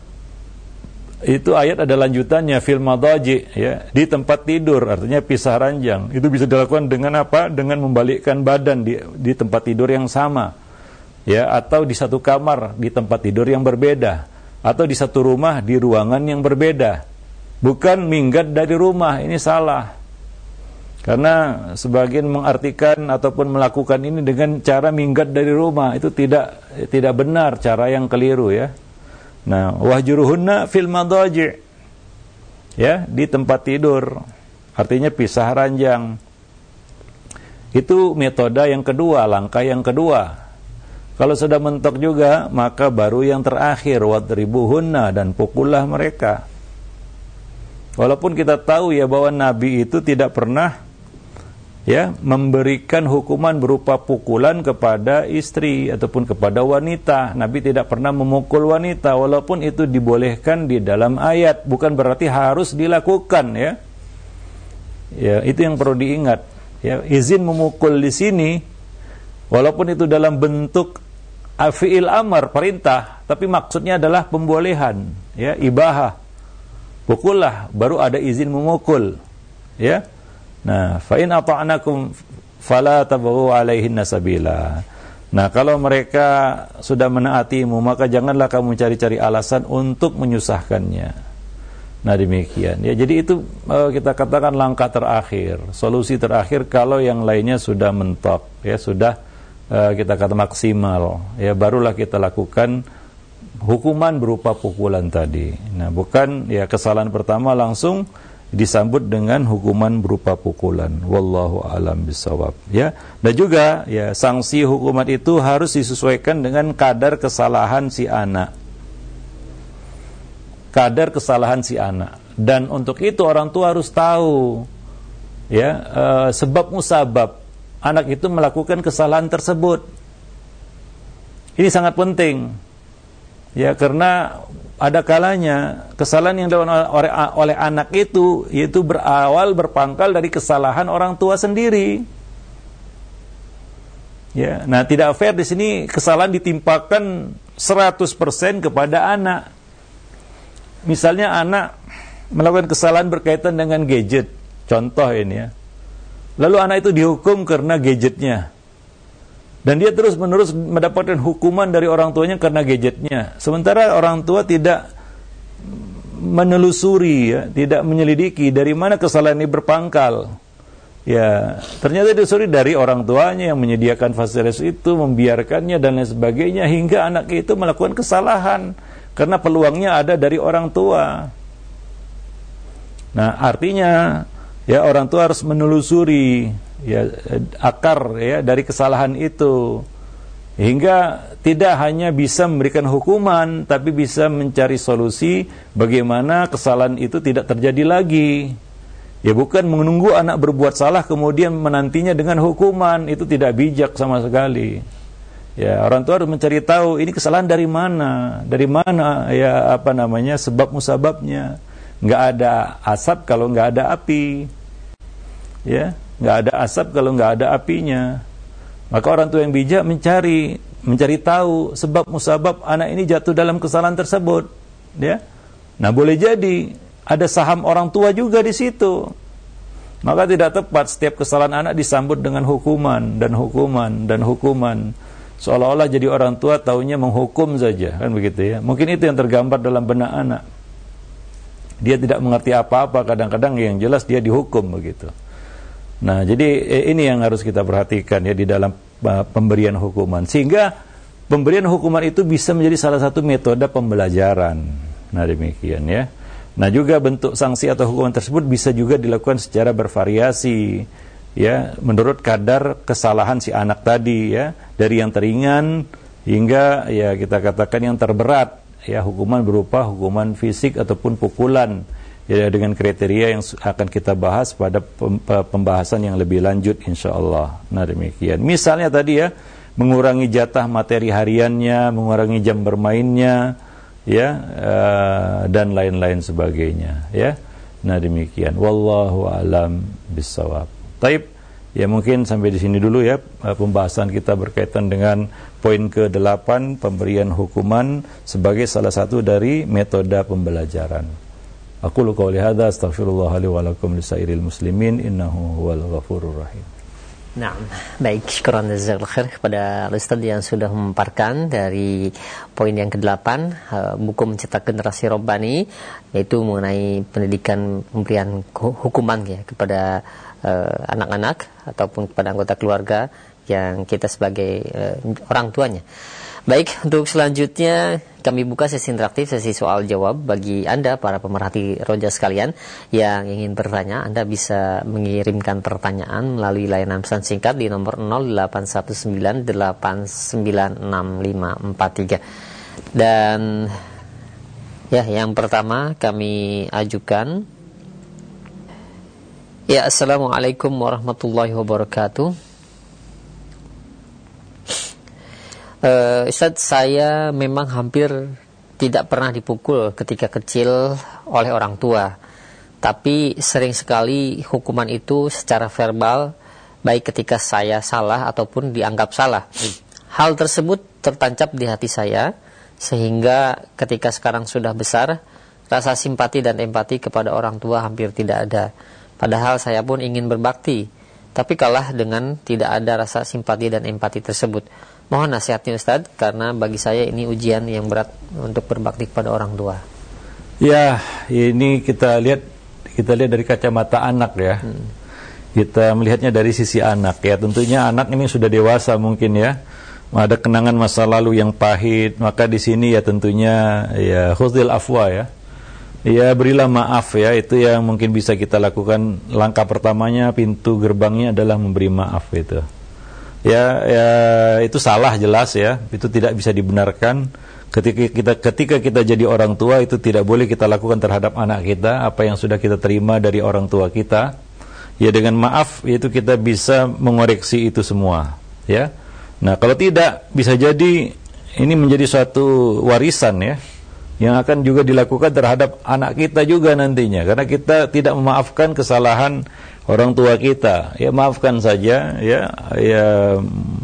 Itu ayat ada lanjutannya fil madaji, ya, di tempat tidur, artinya pisah ranjang. Itu bisa dilakukan dengan apa? Dengan membalikkan badan di di tempat tidur yang sama. Ya, atau di satu kamar di tempat tidur yang berbeda, atau di satu rumah di ruangan yang berbeda. Bukan minggat dari rumah, ini salah. Karena sebagian mengartikan ataupun melakukan ini dengan cara minggat dari rumah, itu tidak tidak benar, cara yang keliru ya. Nah, wahjuruhunna fil madaji', ya, di tempat tidur, artinya pisah ranjang. Itu metode yang kedua, langkah yang kedua. Kalau sudah mentok juga, maka baru yang terakhir, wadribuhunna, dan pukullah mereka. Walaupun kita tahu ya bahwa Nabi itu tidak pernah ya memberikan hukuman berupa pukulan kepada istri ataupun kepada wanita. Nabi tidak pernah memukul wanita, walaupun itu dibolehkan di dalam ayat, bukan berarti harus dilakukan ya. Ya, itu yang perlu diingat. Ya, izin memukul di sini walaupun itu dalam bentuk fi'il amar, perintah, tapi maksudnya adalah pembolehan, ya, ibahah. Pukullah, baru ada izin memukul, ya. Nah, fa in ata'nakum fala tabghu 'alaihinna sabila. Nah, kalau mereka sudah menaatimu, maka janganlah kamu cari-cari alasan untuk menyusahkannya. Nah, demikian. Ya, jadi itu uh, kita katakan langkah terakhir, solusi terakhir kalau yang lainnya sudah mentok, ya, sudah Uh, kita kata maksimal, ya barulah kita lakukan hukuman berupa pukulan tadi. Nah, bukan ya kesalahan pertama langsung disambut dengan hukuman berupa pukulan. Wallahu a'lam bishawab. Ya, dan juga ya sanksi hukuman itu harus disesuaikan dengan kadar kesalahan si anak. Kadar kesalahan si anak. Dan untuk itu orang tua harus tahu ya uh, sebab musabab anak itu melakukan kesalahan tersebut. Ini sangat penting. Ya, karena ada kalanya kesalahan yang dilakukan oleh, oleh anak itu yaitu berawal berpangkal dari kesalahan orang tua sendiri. Ya, nah tidak fair di sini kesalahan ditimpakan seratus persen kepada anak. Misalnya anak melakukan kesalahan berkaitan dengan gadget. Contoh ini ya. Lalu anak itu dihukum karena gadgetnya. Dan dia terus-menerus mendapatkan hukuman dari orang tuanya karena gadgetnya. Sementara orang tua tidak menelusuri, ya, tidak menyelidiki dari mana kesalahan ini berpangkal. Ya, ternyata disuruh dari orang tuanya yang menyediakan fasilitas itu, membiarkannya dan lain sebagainya, hingga anak itu melakukan kesalahan karena peluangnya ada dari orang tua. Nah, artinya ya orang tua harus menelusuri ya akar ya dari kesalahan itu, hingga tidak hanya bisa memberikan hukuman, tapi bisa mencari solusi bagaimana kesalahan itu tidak terjadi lagi. Ya, bukan menunggu anak berbuat salah kemudian menantinya dengan hukuman, itu tidak bijak sama sekali. Ya, orang tua harus mencari tahu ini kesalahan dari mana, dari mana ya apa namanya sebab musababnya. Nggak ada asap kalau nggak ada api. Ya, nggak ada asap kalau nggak ada apinya. Maka orang tua yang bijak mencari mencari tahu sebab musabab anak ini jatuh dalam kesalahan tersebut, ya. Nah, boleh jadi ada saham orang tua juga di situ. Maka tidak tepat setiap kesalahan anak disambut dengan hukuman dan hukuman dan hukuman. Seolah-olah jadi orang tua taunya menghukum saja, kan begitu ya. Mungkin itu yang tergambar dalam benak anak. Dia tidak mengerti apa-apa, kadang-kadang yang jelas dia dihukum begitu. Nah, jadi ini yang harus kita perhatikan ya di dalam pemberian hukuman. Sehingga pemberian hukuman itu bisa menjadi salah satu metode pembelajaran. Nah, demikian ya. Nah, juga bentuk sanksi atau hukuman tersebut bisa juga dilakukan secara bervariasi, ya, menurut kadar kesalahan si anak tadi, ya, dari yang teringan hingga ya kita katakan yang terberat, ya, hukuman berupa hukuman fisik ataupun pukulan, ya, dengan kriteria yang akan kita bahas pada pembahasan yang lebih lanjut insyaallah. Nah, demikian. Misalnya tadi ya, mengurangi jatah materi hariannya, mengurangi jam bermainnya, ya, uh, dan lain-lain sebagainya, ya. Nah, demikian. Wallahu a'lam bissawab. Taib, ya, mungkin sampai di sini dulu ya pembahasan kita berkaitan dengan poin ke delapan, pemberian hukuman sebagai salah satu dari metode pembelajaran. Aqulu qouli hadza astaghfirullah li wa lakum lisairil muslimin innahu huwal ghafurur rahim. Nah, baik, syukran jazakallahu khair kepada Ustaz yang sudah memaparkan dari poin yang kedelapan, uh, buku mencetak generasi Rabbani, yaitu mengenai pendidikan pemberian hukuman ya kepada uh, anak-anak ataupun kepada anggota keluarga yang kita sebagai uh, orang tuanya. Baik, untuk selanjutnya kami buka sesi interaktif, sesi soal jawab bagi Anda para pemerhati Roja sekalian yang ingin bertanya. Anda bisa mengirimkan pertanyaan melalui layanan pesan singkat di nomor nol delapan satu sembilan delapan sembilan enam lima empat tiga. Dan ya, yang pertama kami ajukan. Ya, assalamualaikum warahmatullahi wabarakatuh. Uh, Ustaz, saya memang hampir tidak pernah dipukul ketika kecil oleh orang tua, tapi sering sekali hukuman itu secara verbal, baik ketika saya salah ataupun dianggap salah. Hal tersebut tertancap di hati saya, sehingga ketika sekarang sudah besar, rasa simpati dan empati kepada orang tua hampir tidak ada. Padahal saya pun ingin berbakti, tapi kalah dengan tidak ada rasa simpati dan empati tersebut. Mohon nasihatnya Ustaz, karena bagi saya ini ujian yang berat untuk berbakti kepada orang tua. Ya, ini kita lihat kita lihat dari kacamata anak ya. Hmm. Kita melihatnya dari sisi anak ya. Tentunya anak ini sudah dewasa mungkin ya. Ada kenangan masa lalu yang pahit, maka di sini ya tentunya ya khudhil afwa ya. Ya, berilah maaf ya. Itu yang mungkin bisa kita lakukan. Langkah pertamanya, pintu gerbangnya adalah memberi maaf itu. Ya, ya, itu salah jelas ya, itu tidak bisa dibenarkan. Ketika kita ketika kita jadi orang tua, itu tidak boleh kita lakukan terhadap anak kita apa yang sudah kita terima dari orang tua kita. Ya, dengan maaf itu kita bisa mengoreksi itu semua, ya. Nah, kalau tidak, bisa jadi ini menjadi suatu warisan ya, yang akan juga dilakukan terhadap anak kita juga nantinya, karena kita tidak memaafkan kesalahan orang tua kita. Ya, maafkan saja ya, ya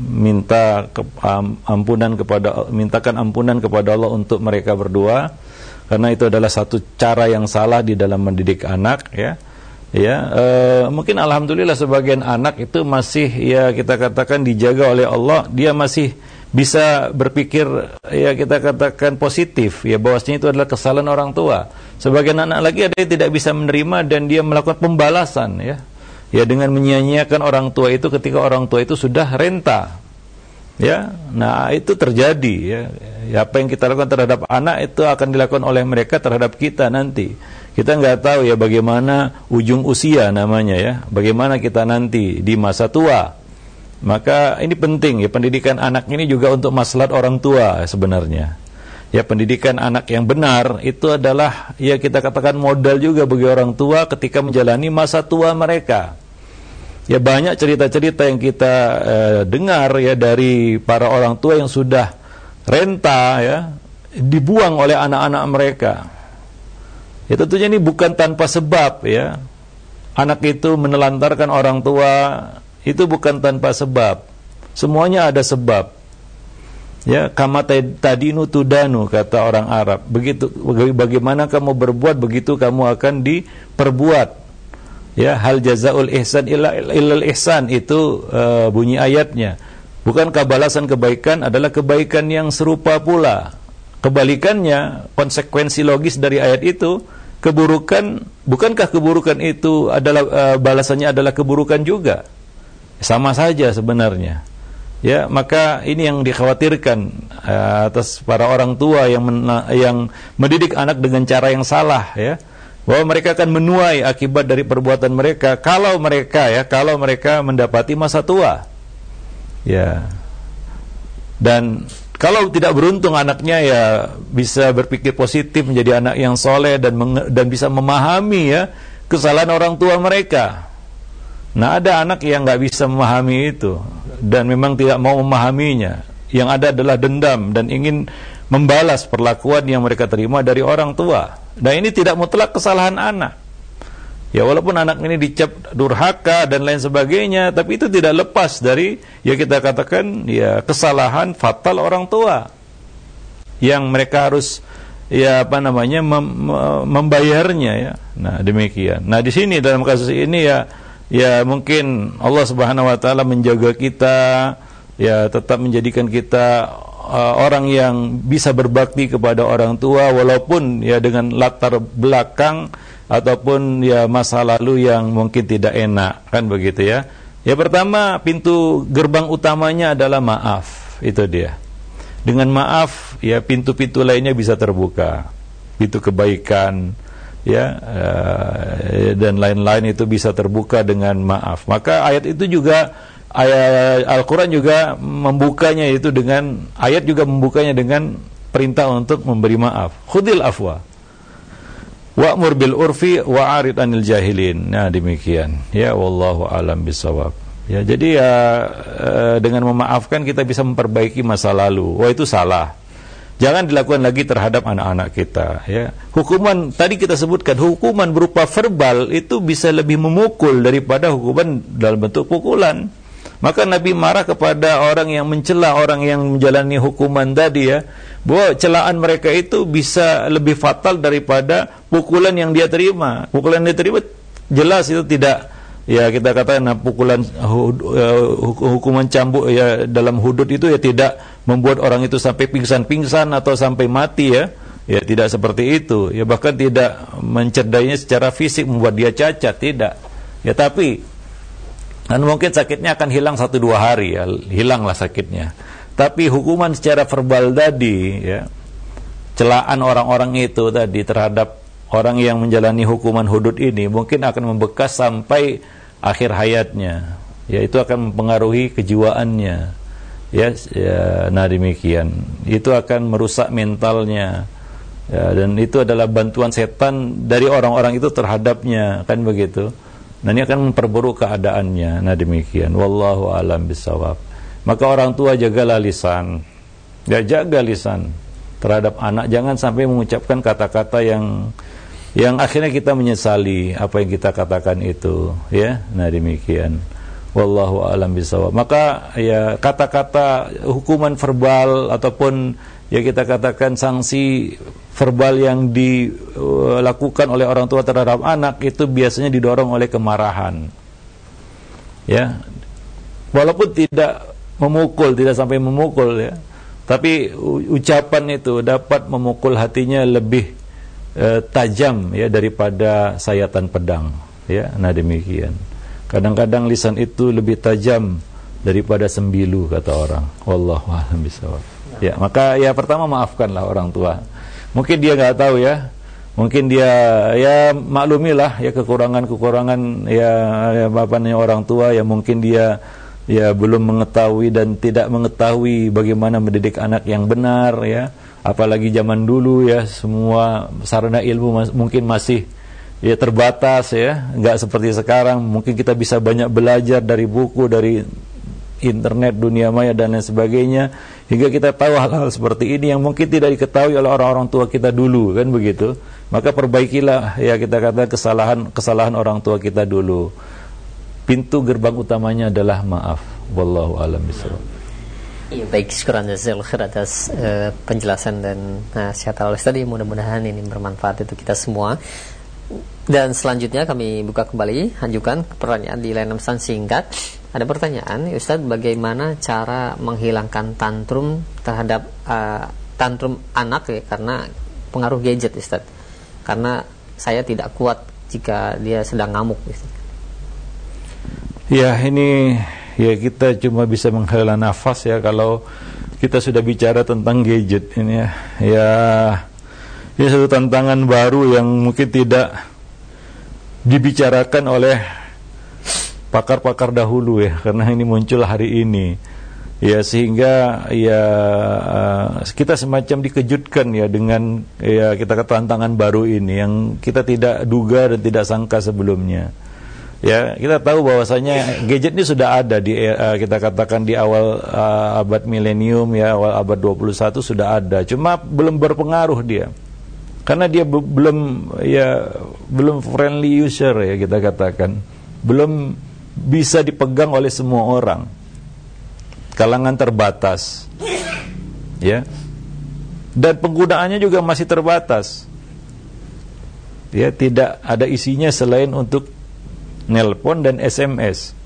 minta ke, um, ampunan kepada mintakan ampunan kepada Allah untuk mereka berdua, karena itu adalah satu cara yang salah di dalam mendidik anak ya. Ya, uh, mungkin alhamdulillah sebagian anak itu masih ya kita katakan dijaga oleh Allah, dia masih bisa berpikir ya kita katakan positif ya, bahwasanya itu adalah kesalahan orang tua. Sebagian anak lagi ada yang tidak bisa menerima dan dia melakukan pembalasan ya. Ya, dengan menyia-nyiakan orang tua itu ketika orang tua itu sudah renta. Ya, nah itu terjadi ya. Ya, apa yang kita lakukan terhadap anak itu akan dilakukan oleh mereka terhadap kita nanti. Kita nggak tahu ya bagaimana ujung usia namanya ya. Bagaimana kita nanti di masa tua. Maka ini penting ya, pendidikan anak ini juga untuk maslahat orang tua sebenarnya. Ya, pendidikan anak yang benar itu adalah ya kita katakan modal juga bagi orang tua ketika menjalani masa tua mereka. Ya, banyak cerita-cerita yang kita eh, dengar ya dari para orang tua yang sudah renta ya, dibuang oleh anak-anak mereka. Ya, tentunya ini bukan tanpa sebab ya. Anak itu menelantarkan orang tua itu bukan tanpa sebab. Semuanya ada sebab. Ya, kama tadinu tudanu, kata orang Arab. Begitu bagaimana kamu berbuat, begitu kamu akan diperbuat. Ya, hal jazaul ihsan illa illal ihsan, itu uh, bunyi ayatnya. Bukankah balasan kebaikan adalah kebaikan yang serupa pula? Kebalikannya, konsekuensi logis dari ayat itu, keburukan, bukankah keburukan itu adalah uh, balasannya adalah keburukan juga? Sama saja sebenarnya. Ya, maka ini yang dikhawatirkan uh, atas para orang tua yang mena- yang mendidik anak dengan cara yang salah, ya, bahwa mereka akan menuai akibat dari perbuatan mereka kalau mereka ya kalau mereka mendapati masa tua, ya. Dan kalau tidak beruntung anaknya ya bisa berpikir positif, menjadi anak yang soleh dan menge- dan bisa memahami ya kesalahan orang tua mereka. Nah, ada anak yang nggak bisa memahami itu dan memang tidak mau memahaminya. Yang ada adalah dendam dan ingin membalas perlakuan yang mereka terima dari orang tua. Nah, ini tidak mutlak kesalahan anak. Ya, walaupun anak ini dicap durhaka dan lain sebagainya, tapi itu tidak lepas dari ya kita katakan ya kesalahan fatal orang tua yang mereka harus ya apa namanya mem- membayarnya ya. Nah, demikian. Nah, di sini dalam kasus ini ya ya mungkin Allah Subhanahu wa taala menjaga kita, ya tetap menjadikan kita uh, orang yang bisa berbakti kepada orang tua walaupun ya dengan latar belakang ataupun ya masa lalu yang mungkin tidak enak, kan begitu ya. Ya, pertama, pintu gerbang utamanya adalah maaf, itu dia. Dengan maaf ya pintu-pintu lainnya bisa terbuka. Pintu kebaikan ya uh, dan lain-lain itu bisa terbuka dengan maaf. Maka ayat itu juga, ayat Al-Quran juga membukanya itu dengan, ayat juga membukanya dengan perintah untuk memberi maaf. Khudil afwa wa'mur bil urfi wa'arid anil jahilin. Nah, demikian ya, wallahu alam bisawab. Ya, jadi ya uh, dengan memaafkan kita bisa memperbaiki masa lalu. Wah, itu salah, jangan dilakukan lagi terhadap anak-anak kita ya. Hukuman tadi kita sebutkan, hukuman berupa verbal itu bisa lebih memukul daripada hukuman dalam bentuk pukulan. Maka Nabi marah kepada orang yang mencela orang yang menjalani hukuman tadi ya, bahwa celaan mereka itu bisa lebih fatal daripada pukulan yang dia terima. Pukulan yang dia terima jelas itu tidak, ya kita katakan nah, pukulan hukuman cambuk ya dalam hudud itu ya tidak membuat orang itu sampai pingsan-pingsan atau sampai mati ya. Ya tidak seperti itu. Ya bahkan tidak mencerdainya secara fisik, membuat dia cacat, tidak. Ya tapi dan mungkin sakitnya akan hilang satu dua hari ya, hilanglah sakitnya. Tapi hukuman secara verbal tadi ya, celaan orang-orang itu tadi terhadap orang yang menjalani hukuman hudud ini mungkin akan membekas sampai akhir hayatnya. Ya, itu akan mempengaruhi kejiwaannya. Ya, ya, nah demikian. Itu akan merusak mentalnya. Ya, dan itu adalah bantuan setan dari orang-orang itu terhadapnya, kan begitu. Nah, ini akan memperburuk keadaannya. Nah, demikian. Wallahu a'lam bishawab. Maka orang tua jagalah lisan. Ya, jaga lisan terhadap anak, jangan sampai mengucapkan kata-kata yang yang akhirnya kita menyesali apa yang kita katakan itu, ya. Nah, demikian. Wallahu a'lam bishawab. Maka ya kata-kata hukuman verbal ataupun ya kita katakan sanksi verbal yang dilakukan oleh orang tua terhadap anak itu biasanya didorong oleh kemarahan. Ya. Walaupun tidak memukul, tidak sampai memukul ya. Tapi ucapan itu dapat memukul hatinya lebih eh, tajam ya daripada sayatan pedang, ya. Nah, demikian. Kadang-kadang lisan itu lebih tajam daripada sembilu, kata orang. Wallahu a'lam bishawab. Ya, maka ya pertama maafkanlah orang tua. Mungkin dia nggak tahu ya, mungkin dia ya maklumilah ya kekurangan-kekurangan ya, ya bapaknya orang tua, ya mungkin dia ya belum mengetahui dan tidak mengetahui bagaimana mendidik anak yang benar ya. Apalagi zaman dulu ya, semua sarana ilmu mas, mungkin masih ya terbatas ya, nggak seperti sekarang. Mungkin kita bisa banyak belajar dari buku, dari internet, dunia maya dan lain sebagainya, hingga kita tahu hal-hal seperti ini yang mungkin tidak diketahui oleh orang-orang tua kita dulu, kan begitu. Maka perbaikilah ya kita kata kesalahan kesalahan orang tua kita dulu. Pintu gerbang utamanya adalah maaf. Wallahu a'lam bishawab. Iya, baik, syukuran jazakallahu khair atas uh, penjelasan dan nasihat uh, tadi. Mudah-mudahan ini bermanfaat untuk kita semua. Dan selanjutnya kami buka kembali, ajukan pertanyaan di layanan pesan singkat. Ada pertanyaan, Ustaz, bagaimana cara menghilangkan tantrum terhadap uh, tantrum anak ya karena pengaruh gadget, Ustaz? Karena saya tidak kuat jika dia sedang ngamuk, Ustaz. Ya, ini ya kita cuma bisa menghela nafas ya kalau kita sudah bicara tentang gadget ini ya. Ya, ini satu tantangan baru yang mungkin tidak dibicarakan oleh pakar-pakar dahulu ya, karena ini muncul hari ini. Ya, sehingga ya kita semacam dikejutkan ya dengan ya kita kata tantangan baru ini yang kita tidak duga dan tidak sangka sebelumnya. Ya, kita tahu bahwasanya gadget ini sudah ada di uh, kita katakan di awal uh, abad milenium ya, awal abad dua puluh satu sudah ada. Cuma belum berpengaruh dia. Karena dia be- belum ya belum friendly user ya kita katakan. Belum bisa dipegang oleh semua orang. Kalangan terbatas. Ya. Dan penggunaannya juga masih terbatas. Ya, tidak ada isinya selain untuk nelpon dan S M S.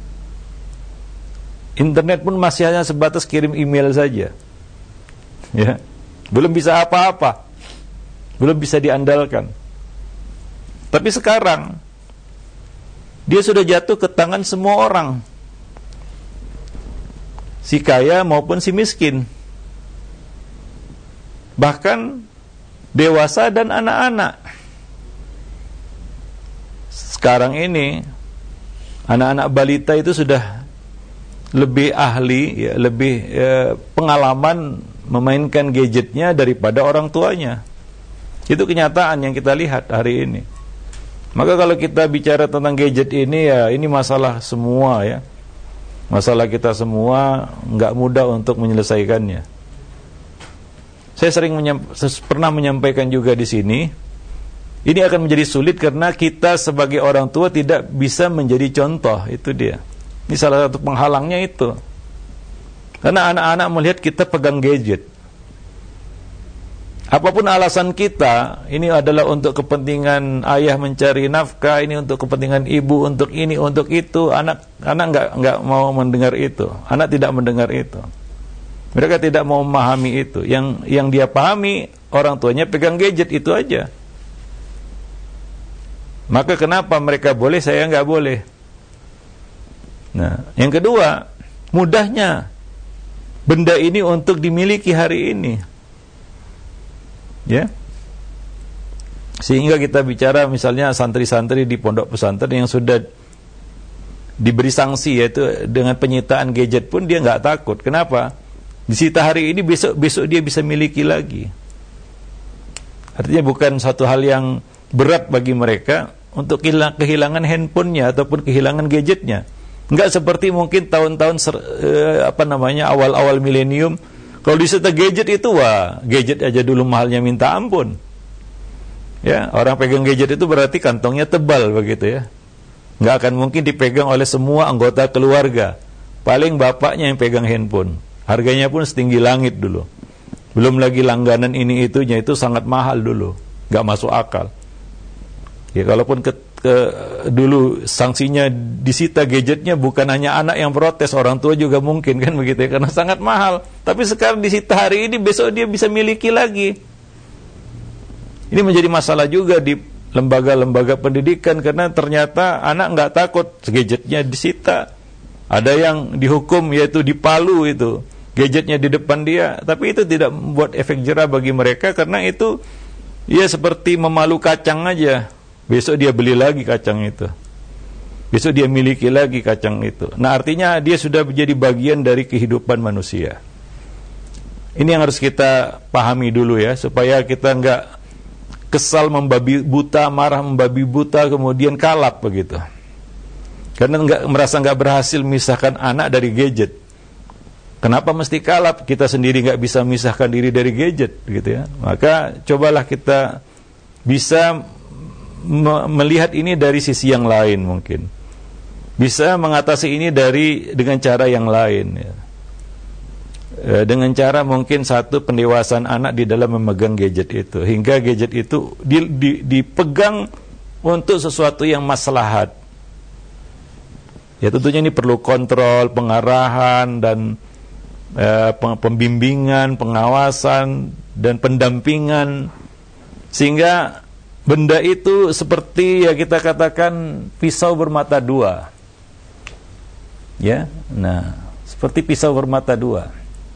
Internet pun masih hanya sebatas kirim email saja. Ya. Belum bisa apa-apa. Belum bisa diandalkan. Tapi sekarang dia sudah jatuh ke tangan semua orang. Si kaya maupun si miskin. Bahkan dewasa dan anak-anak. Sekarang ini anak-anak balita itu sudah lebih ahli, ya, lebih ya, pengalaman memainkan gadgetnya daripada orang tuanya. Itu kenyataan yang kita lihat hari ini. Maka kalau kita bicara tentang gadget ini ya ini masalah semua ya, masalah kita semua, nggak mudah untuk menyelesaikannya. Saya sering menyamp- pernah menyampaikan juga di sini. Ini akan menjadi sulit karena kita sebagai orang tua tidak bisa menjadi contoh, itu dia. Ini salah satu penghalangnya itu. Karena anak-anak melihat kita pegang gadget. Apapun alasan kita, ini adalah untuk kepentingan ayah mencari nafkah, ini untuk kepentingan ibu, untuk ini, untuk itu. Anak anak nggak nggak mau mendengar itu. Anak tidak mendengar itu. Mereka tidak mau memahami itu. Yang yang dia pahami, orang tuanya pegang gadget itu aja. Maka kenapa mereka boleh, saya nggak boleh? Nah, yang kedua, mudahnya benda ini untuk dimiliki hari ini, ya. Sehingga kita bicara misalnya santri-santri di pondok pesantren yang sudah diberi sanksi, yaitu dengan penyitaan gadget pun dia nggak takut. Kenapa? Disita hari ini, besok besok dia bisa miliki lagi. Artinya bukan satu hal yang berat bagi mereka untuk kehilangan handphonenya ataupun kehilangan gadgetnya. Enggak seperti mungkin tahun-tahun ser, eh, apa namanya awal-awal milenium. Kalau disita gadget itu, wah, gadget aja dulu mahalnya minta ampun. Ya, orang pegang gadget itu berarti kantongnya tebal begitu ya. Enggak akan mungkin dipegang oleh semua anggota keluarga. Paling bapaknya yang pegang handphone. Harganya pun setinggi langit dulu. Belum lagi langganan ini itunya, itu sangat mahal dulu. Enggak masuk akal. Ya, kalaupun ke, ke dulu sanksinya disita gadgetnya, bukan hanya anak yang protes, orang tua juga mungkin kan begitu ya, karena sangat mahal. Tapi sekarang disita hari ini, besok dia bisa miliki lagi. Ini menjadi masalah juga di lembaga-lembaga pendidikan, karena ternyata anak nggak takut gadgetnya disita. Ada yang dihukum yaitu dipalu itu gadgetnya di depan dia, tapi itu tidak membuat efek jera bagi mereka, karena itu ya seperti memalu kacang aja. Besok dia beli lagi kacang itu. Besok dia miliki lagi kacang itu. Nah, artinya dia sudah menjadi bagian dari kehidupan manusia. Ini yang harus kita pahami dulu ya, supaya kita enggak kesal membabi buta, marah membabi buta, kemudian kalap begitu. Karena enggak merasa enggak berhasil memisahkan anak dari gadget. Kenapa mesti kalap? Kita sendiri enggak bisa memisahkan diri dari gadget gitu ya. Maka cobalah kita bisa melihat ini dari sisi yang lain, mungkin bisa mengatasi ini dari dengan cara yang lain ya. e, dengan cara mungkin satu pendewasaan anak di dalam memegang gadget itu, hingga gadget itu di, di, dipegang untuk sesuatu yang maslahat. Ya tentunya ini perlu kontrol, pengarahan dan e, pembimbingan, pengawasan dan pendampingan, sehingga benda itu seperti ya kita katakan pisau bermata dua. Ya, nah seperti pisau bermata dua.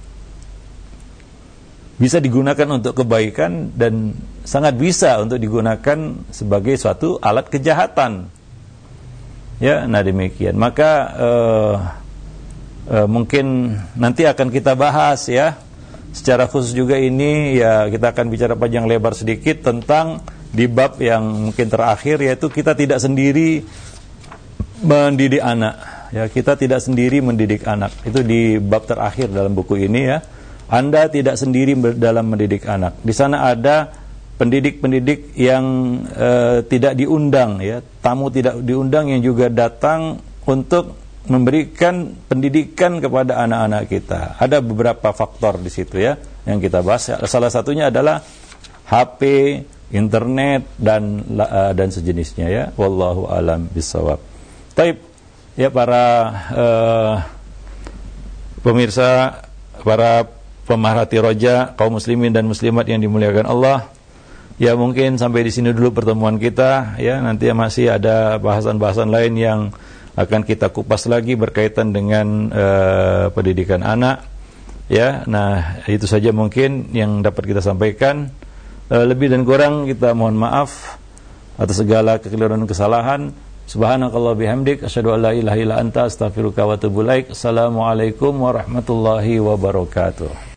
Bisa digunakan untuk kebaikan dan sangat bisa untuk digunakan sebagai suatu alat kejahatan. Ya, nah demikian. Maka uh, uh, mungkin nanti akan kita bahas ya. Secara khusus juga ini ya kita akan bicara panjang lebar sedikit tentang di bab yang mungkin terakhir, yaitu kita tidak sendiri mendidik anak. Ya, kita tidak sendiri mendidik anak. Itu di bab terakhir dalam buku ini ya. Anda tidak sendiri dalam mendidik anak. Di sana ada pendidik-pendidik yang uh, tidak diundang ya, tamu tidak diundang yang juga datang untuk memberikan pendidikan kepada anak-anak kita. Ada beberapa faktor di situ ya yang kita bahas. Salah satunya adalah H P, internet dan uh, dan sejenisnya ya. Wallahu alam bisawab. Taib ya para uh, pemirsa, para pemerhati roja, kaum muslimin dan muslimat yang dimuliakan Allah. Ya mungkin sampai di sini dulu pertemuan kita ya, nanti masih ada bahasan-bahasan lain yang akan kita kupas lagi berkaitan dengan uh, pendidikan anak ya. Nah, itu saja mungkin yang dapat kita sampaikan. Uh, lebih dan kurang kita mohon maaf atas segala kekeliruan dan kesalahan. Subhanakallah bihamdik asyhadu an la ilaha illa anta astaghfiruka wa atubu ilaik. Assalamualaikum warahmatullahi wabarakatuh.